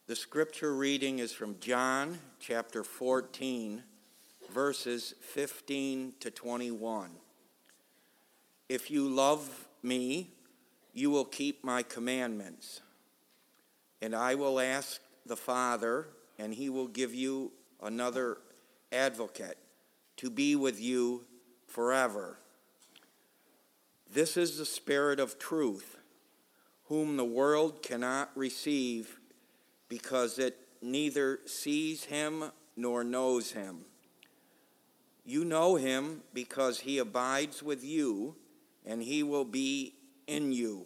The scripture reading is from John chapter 14, verses 15 to 21. If you love me, you will keep my commandments. And I will ask the Father, and he will give you another advocate to be with you forever. This is the Spirit of truth, whom the world cannot receive because it neither sees him nor knows him. You know him because he abides with you, and he will be in you.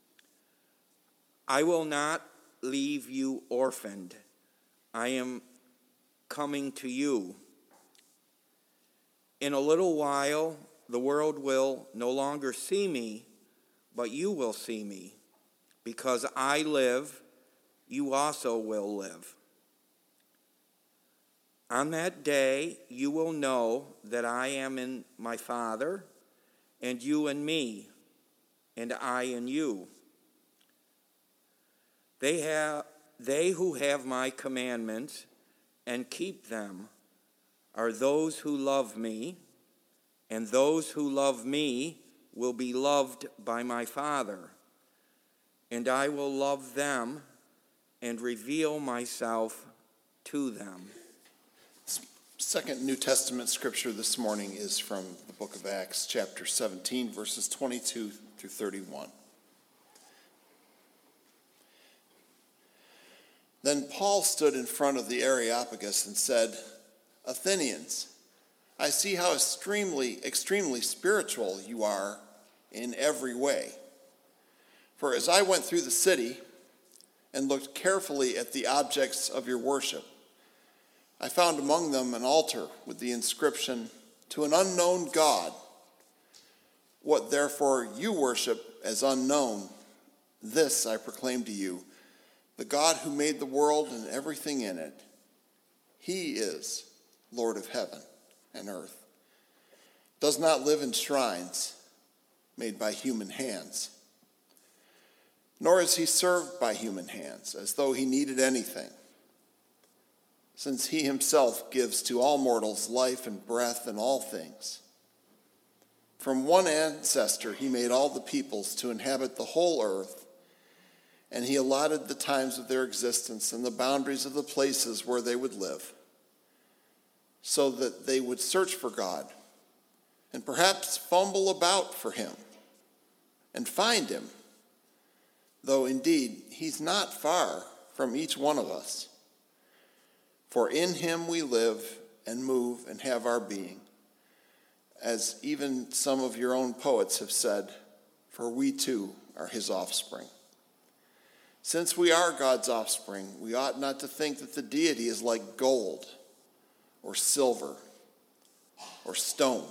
I will not leave you orphaned. I am coming to you. In a little while, the world will no longer see me, but you will see me. Because I live, you also will live. On that day, you will know that I am in my Father, and you in me, and I in you. They who have my commandments and keep them are those who love me, and those who love me will be loved by my Father, and I will love them and reveal myself to them. Second New Testament scripture this morning is from the book of Acts, chapter 17, verses 22 through 31. Then Paul stood in front of the Areopagus and said, Athenians, I see how extremely spiritual you are in every way. For as I went through the city and looked carefully at the objects of your worship, I found among them an altar with the inscription, To an unknown God. What therefore you worship as unknown, this I proclaim to you, the God who made the world and everything in it. He is Lord of heaven and earth, does not live in shrines made by human hands, nor is he served by human hands as though he needed anything, since he himself gives to all mortals life and breath and all things. From one ancestor he made all the peoples to inhabit the whole earth, and he allotted the times of their existence and the boundaries of the places where they would live, so that they would search for God and perhaps fumble about for him and find him, though indeed he's not far from each one of us. For in him we live and move and have our being, as even some of your own poets have said, for we too are his offspring. Since we are God's offspring, we ought not to think that the deity is like gold or silver or stone,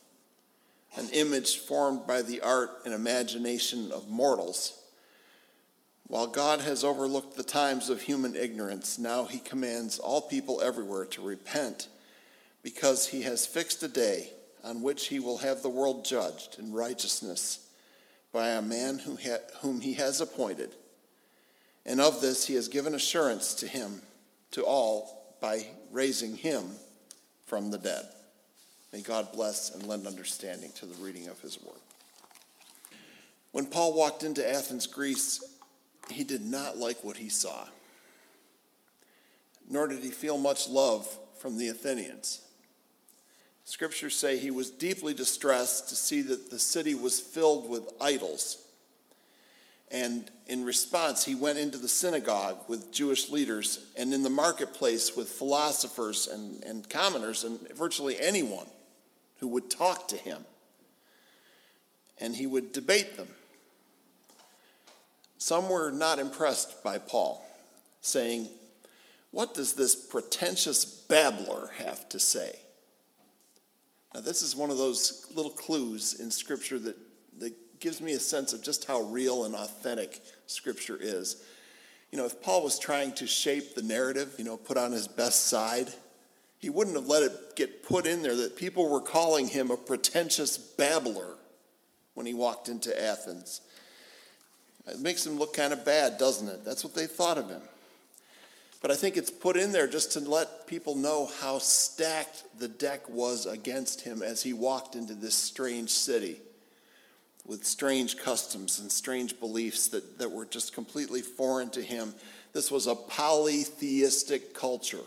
an image formed by the art and imagination of mortals. While God has overlooked the times of human ignorance, now he commands all people everywhere to repent, because he has fixed a day on which he will have the world judged in righteousness by a man whom he has appointed. And of this he has given assurance to all, by raising him from the dead. May God bless and lend understanding to the reading of his word. When Paul walked into Athens, Greece, he did not like what he saw, nor did he feel much love from the Athenians. Scriptures say he was deeply distressed to see that the city was filled with idols. And in response, he went into the synagogue with Jewish leaders and in the marketplace with philosophers and commoners and virtually anyone who would talk to him. And he would debate them. Some were not impressed by Paul, saying, "What does this pretentious babbler have to say?" Now, this is one of those little clues in Scripture that gives me a sense of just how real and authentic Scripture is. If Paul was trying to shape the narrative, put on his best side, he wouldn't have let it get put in there that people were calling him a pretentious babbler when he walked into Athens. It makes him look kind of bad, doesn't it? That's what they thought of him. But I think it's put in there just to let people know how stacked the deck was against him as he walked into this strange city with strange customs and strange beliefs that were just completely foreign to him. This was a polytheistic culture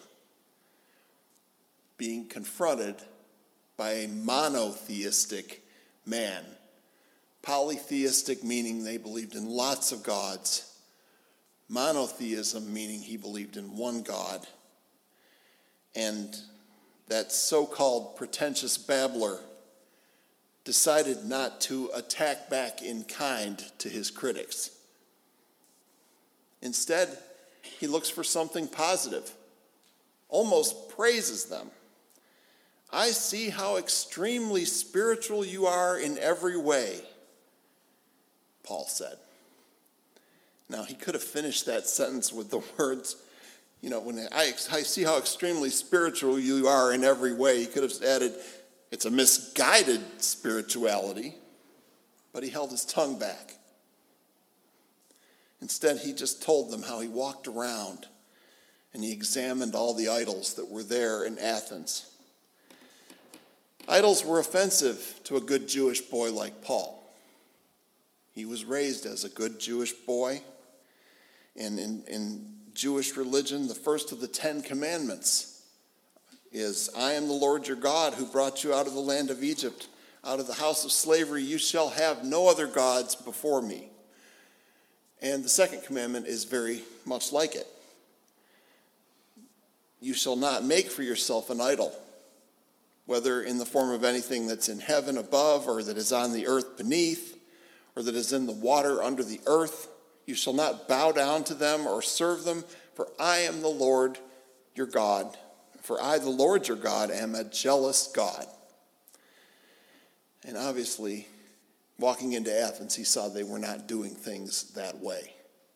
being confronted by a monotheistic man. Polytheistic meaning they believed in lots of gods. Monotheism meaning he believed in one God. And that so-called pretentious babbler decided not to attack back in kind to his critics. Instead, he looks for something positive, almost praises them. I see how extremely spiritual you are in every way, Paul said. Now, he could have finished that sentence with the words, when I see how extremely spiritual you are in every way. He could have added, it's a misguided spirituality, but he held his tongue back. Instead, he just told them how he walked around and he examined all the idols that were there in Athens. Idols were offensive to a good Jewish boy like Paul. He was raised as a good Jewish boy. And in Jewish religion, the first of the 10 commandments is, I am the Lord your God who brought you out of the land of Egypt, out of the house of slavery. You shall have no other gods before me. And the second commandment is very much like it. You shall not make for yourself an idol, whether in the form of anything that's in heaven above, or that is on the earth beneath, or that is in the water under the earth. You shall not bow down to them or serve them, for I am the Lord your God. For I, the Lord your God, am a jealous God. And obviously, walking into Athens, he saw they were not doing things that way.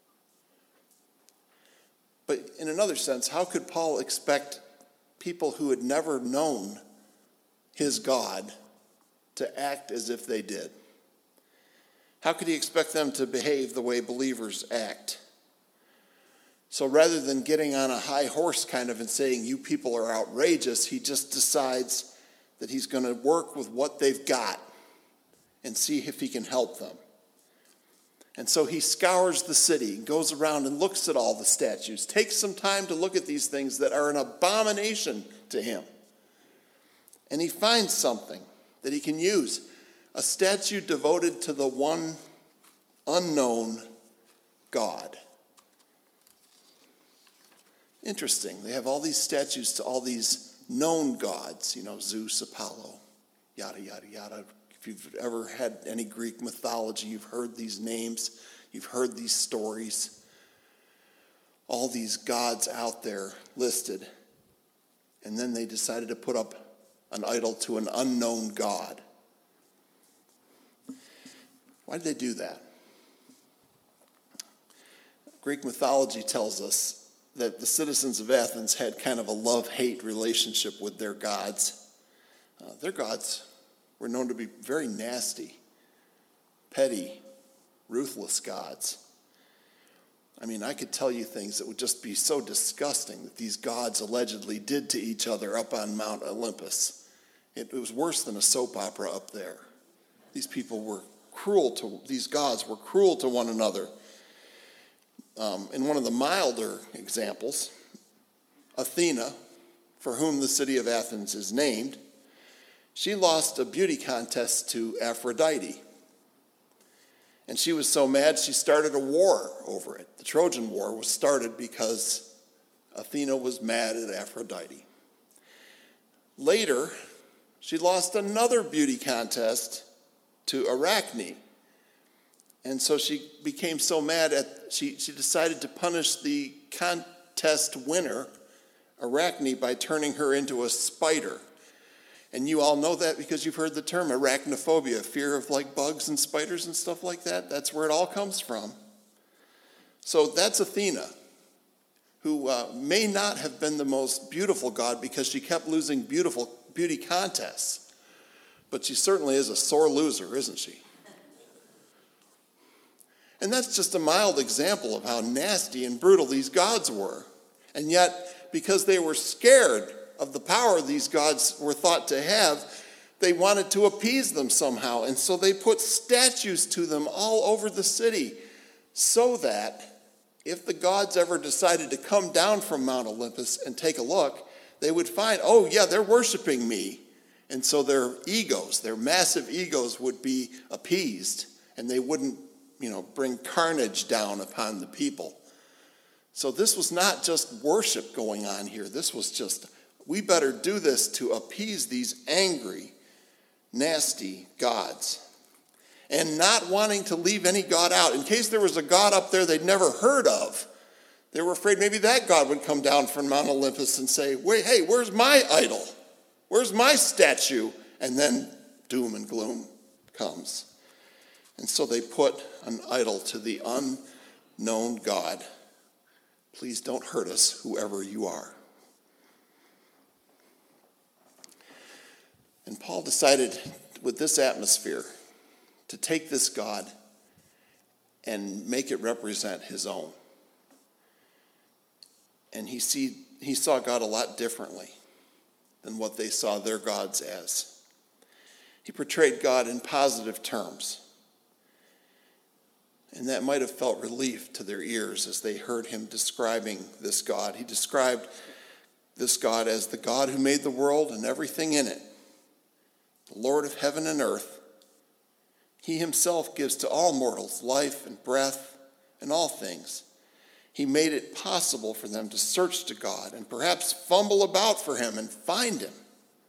But in another sense, how could Paul expect people who had never known his God to act as if they did? How could he expect them to behave the way believers act? So rather than getting on a high horse kind of and saying, you people are outrageous, he just decides that he's going to work with what they've got and see if he can help them. And so he scours the city, goes around and looks at all the statues, takes some time to look at these things that are an abomination to him. And he finds something that he can use. A statue devoted to the one unknown God. Interesting. They have all these statues to all these known gods, Zeus, Apollo, yada, yada, yada. If you've ever had any Greek mythology, you've heard these names, you've heard these stories. All these gods out there listed. And then they decided to put up an idol to an unknown God. Why did they do that? Greek mythology tells us that the citizens of Athens had kind of a love-hate relationship with their gods. Their gods were known to be very nasty, petty, ruthless gods. I mean, I could tell you things that would just be so disgusting that these gods allegedly did to each other up on Mount Olympus. It was worse than a soap opera up there. These gods were cruel to one another. In one of the milder examples, Athena, for whom the city of Athens is named, she lost a beauty contest to Aphrodite. And she was so mad she started a war over it. The Trojan War was started because Athena was mad at Aphrodite. Later, she lost another beauty contest to Arachne. And so she became so mad she decided to punish the contest winner, Arachne, by turning her into a spider. And you all know that because you've heard the term arachnophobia, fear of bugs and spiders and stuff like that. That's where it all comes from. So that's Athena, who may not have been the most beautiful god because she kept losing beauty contests. But she certainly is a sore loser, isn't she? And that's just a mild example of how nasty and brutal these gods were. And yet, because they were scared of the power these gods were thought to have, they wanted to appease them somehow. And so they put statues to them all over the city so that if the gods ever decided to come down from Mount Olympus and take a look, they would find, oh yeah, they're worshiping me. And so their egos, their massive egos would be appeased, and they wouldn't, bring carnage down upon the people. So this was not just worship going on here. This was just, we better do this to appease these angry, nasty gods. And not wanting to leave any god out. In case there was a god up there they'd never heard of, they were afraid maybe that god would come down from Mount Olympus and say, wait, hey, where's my idol? Where's my statue? And then doom and gloom comes. And so they put an idol to the unknown God. Please don't hurt us, whoever you are. And Paul decided with this atmosphere to take this God and make it represent his own. And he saw God a lot differently than what they saw their gods as. He portrayed God in positive terms. And that might have felt relief to their ears as they heard him describing this God. He described this God as the God who made the world and everything in it, the Lord of heaven and earth. He himself gives to all mortals life and breath and all things. He made it possible for them to search to God and perhaps fumble about for him and find him.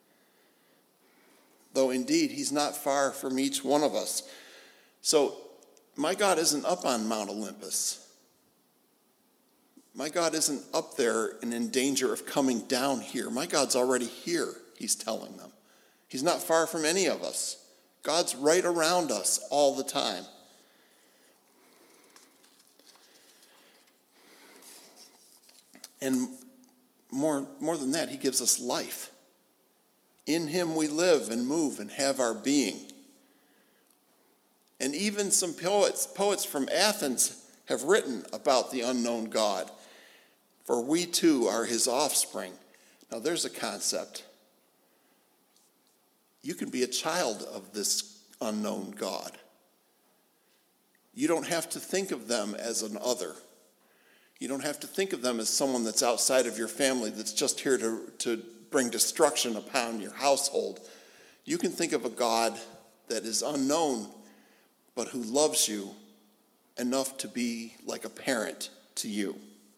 Though indeed he's not far from each one of us. So my God isn't up on Mount Olympus. My God isn't up there and in danger of coming down here. My God's already here, he's telling them. He's not far from any of us. God's right around us all the time. And more than that, he gives us life. In him we live and move and have our being. And even some poets from Athens have written about the unknown God. For we too are his offspring. Now there's a concept. You can be a child of this unknown God. You don't have to think of them as an other. You don't have to think of them as someone that's outside of your family that's just here to bring destruction upon your household. You can think of a God that is unknown, but who loves you enough to be like a parent to you.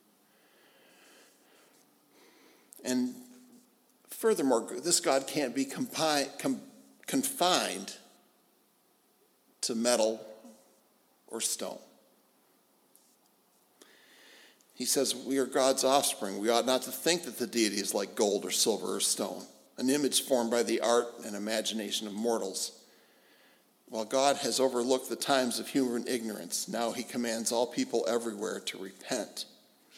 And furthermore, this God can't be confined to metal or stone. He says we are God's offspring. We ought not to think that the deity is like gold or silver or stone, an image formed by the art and imagination of mortals. While God has overlooked the times of human ignorance, now he commands all people everywhere to repent.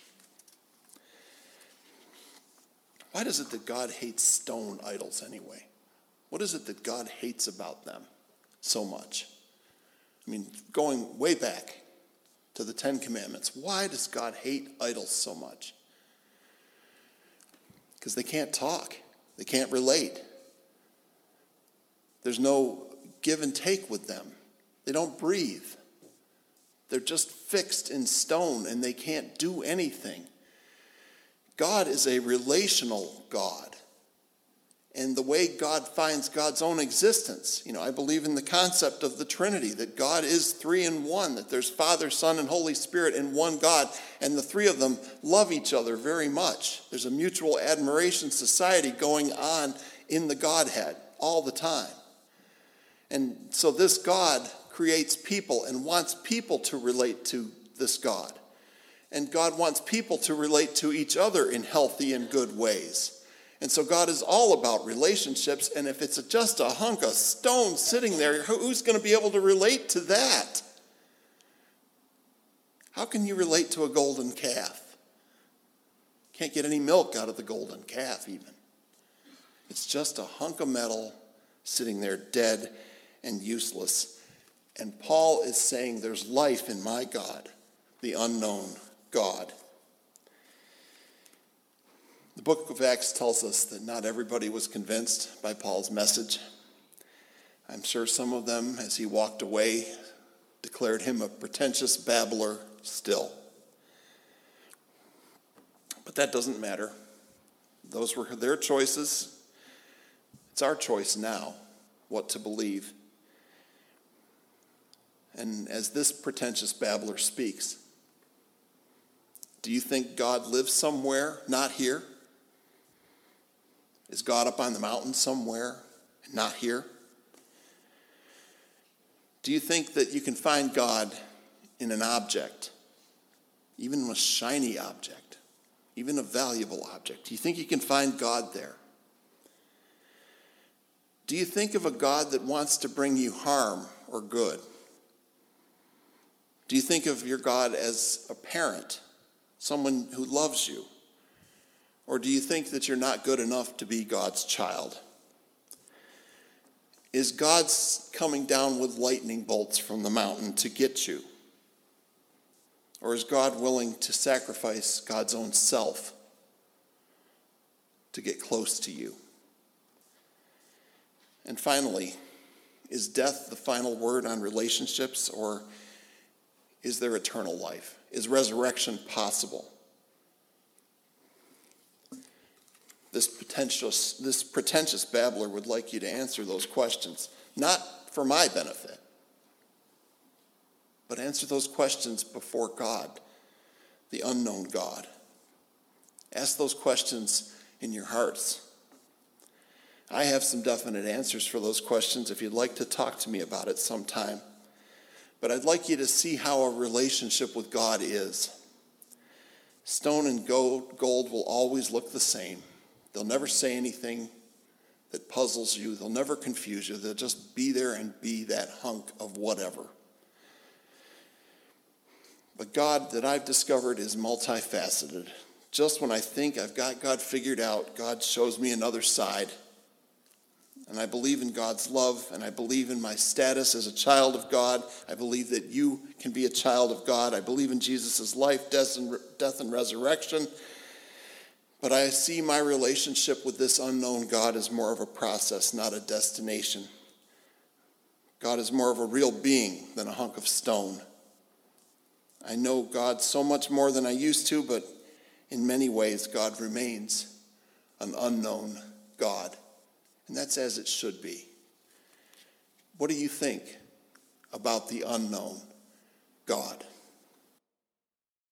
Why is it that God hates stone idols anyway? What is it that God hates about them so much? I mean, going way back to the Ten Commandments, why does God hate idols so much? Because they can't talk. They can't relate. There's no give and take with them. They don't breathe. They're just fixed in stone and they can't do anything. God is a relational God. And the way God finds God's own existence, I believe in the concept of the Trinity, that God is three in one, that there's Father, Son, and Holy Spirit in one God, and the three of them love each other very much. There's a mutual admiration society going on in the Godhead all the time. And so this God creates people and wants people to relate to this God. And God wants people to relate to each other in healthy and good ways. And so God is all about relationships, and if it's just a hunk of stone sitting there, who's going to be able to relate to that? How can you relate to a golden calf? Can't get any milk out of the golden calf even. It's just a hunk of metal sitting there dead and useless. And Paul is saying there's life in my God, the unknown God. The book of Acts tells us that not everybody was convinced by Paul's message. I'm sure some of them, as he walked away, declared him a pretentious babbler still. But that doesn't matter. Those were their choices. It's our choice now what to believe. And as this pretentious babbler speaks, do you think God lives somewhere, not here? Is God up on the mountain somewhere, not here? Do you think that you can find God in an object, even a shiny object, even a valuable object? Do you think you can find God there? Do you think of a God that wants to bring you harm or good? Do you think of your God as a parent, someone who loves you? Or do you think that you're not good enough to be God's child? Is God coming down with lightning bolts from the mountain to get you? Or is God willing to sacrifice God's own self to get close to you? And finally, is death the final word on relationships, or is there eternal life? Is resurrection possible? This pretentious babbler would like you to answer those questions, not for my benefit, but answer those questions before God, the unknown God. Ask those questions in your hearts. I have some definite answers for those questions if you'd like to talk to me about it sometime. But I'd like you to see how a relationship with God is. Stone and gold will always look the same. They'll never say anything that puzzles you. They'll never confuse you. They'll just be there and be that hunk of whatever. But God that I've discovered is multifaceted. Just when I think I've got God figured out, God shows me another side. And I believe in God's love, and I believe in my status as a child of God. I believe that you can be a child of God. I believe in Jesus' life, death, and resurrection. But I see my relationship with this unknown God as more of a process, not a destination. God is more of a real being than a hunk of stone. I know God so much more than I used to, but in many ways, God remains an unknown God. And that's as it should be. What do you think about the unknown God?